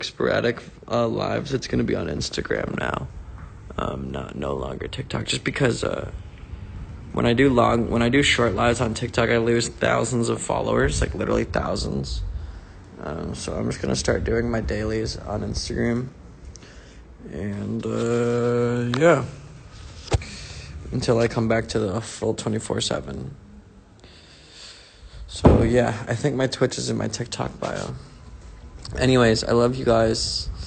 sporadic lives, it's gonna be on Instagram now. No longer TikTok, just because when I do short lives on TikTok, I lose thousands of followers, like literally thousands. So I'm just gonna start doing my dailies on Instagram, and yeah, until I come back to the full 24/7. So yeah, I think my Twitch is in my TikTok bio. Anyways, I love you guys.